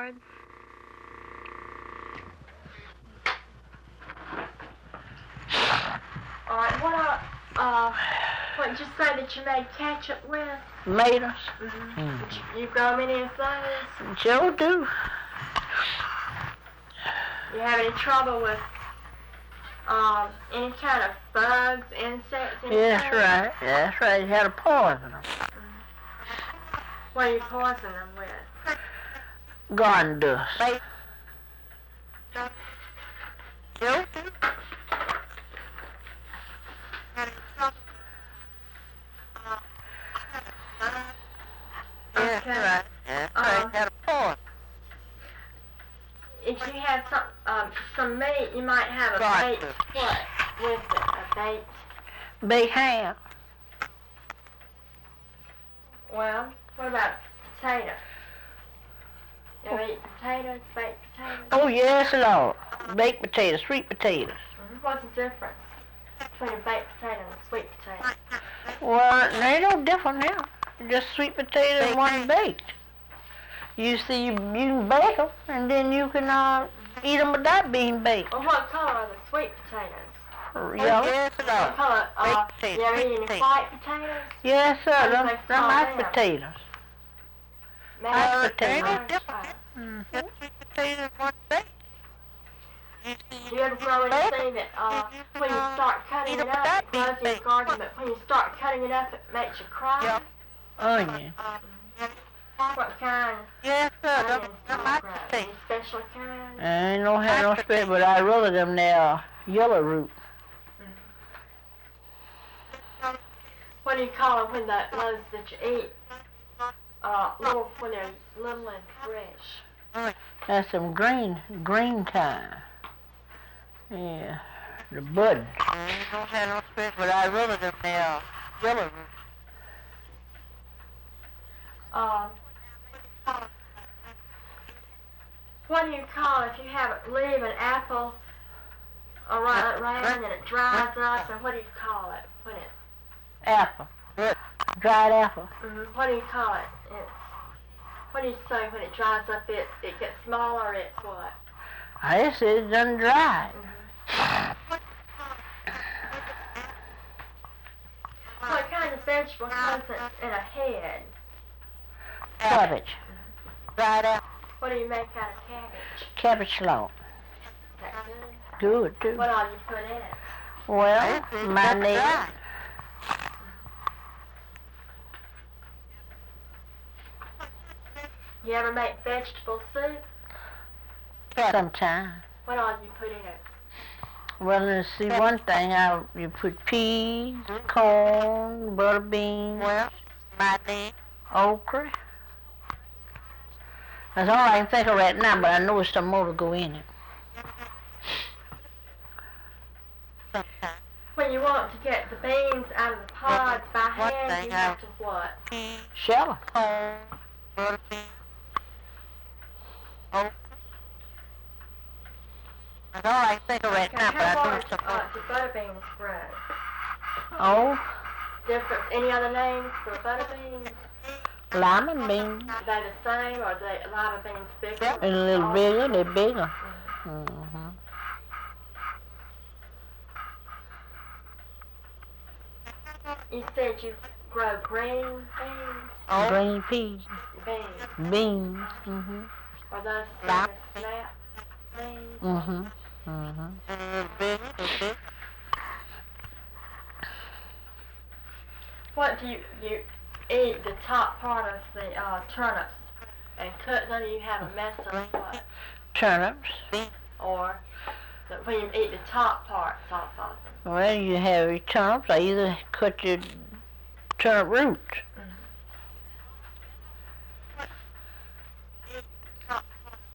card. All right, what did you say that you made ketchup with? Tomatoes. Mm-hmm. You grow many of those? Sure do. You have any trouble with any kind of bugs, insects, anything? That's right. You had to poison them. What do you poison them with? Garden dust. If you have some meat, you might have a baked what with it? A baked ham. Well, what about potatoes? You ever eat potatoes, baked potatoes? Oh yes, Lord. Baked potatoes, sweet potatoes. What's the difference between a baked potato and a sweet potato? Well, there ain't no difference now. Just sweet potato and one baked. You see, you can bake them, and then you can eat them without being baked. Well, what color are the sweet potatoes? Yellow. What color? You ever eat any white potatoes? Yes, sir. Them mashed potatoes. Mashed potatoes. Sweet potatoes, one baked. Do you ever grow anything that when you start cutting it up, it grows in your garden, but when you start cutting it up, it makes you cry? Onion. What kind? Yes, sir. Any special kind? I ain't no special, but I rather them there yellow root. What do you call them when those that you eat? When they're little and fresh. That's some green kind. Yeah, the bud. I don't have no special, but I rather them there yellow root. What do you call if you leave an apple around and it dries up? And what do you call it when it? Apple. Dried apple. What do you call it? What do you say when it dries up? It gets smaller. It what? I just said it done dry. What kind of vegetable comes in a head? Cabbage. Dried apple. What do you make out of cabbage? Cabbage slow. Is that Good, too. What all you put in it? Well, mayonnaise. You ever make vegetable soup? Sometime. What all you put in it? Well, let's see, one thing, you put peas, corn, butter beans, okra. That's all I can think of right now, but I know there's some more to go in it. When you want to get the beans out of the pods by hand, you have to what? Shell them. Butter beans. Okra. That's all I can think of right now, but I know there's some more. Do butter beans grow? Oh? Any other names for butter beans? Lima beans. Are they the same, or are they lima beans bigger? A little bigger, they're bigger. You said you grow green beans? Oh. Green peas. Beans. Beans. Are those the snap beans? What do you eat the top part of the turnips and cut them? You have a mess of what? Turnips. Or when you eat the top parts off of them? Well, you have your turnips. I either cut your turnip roots.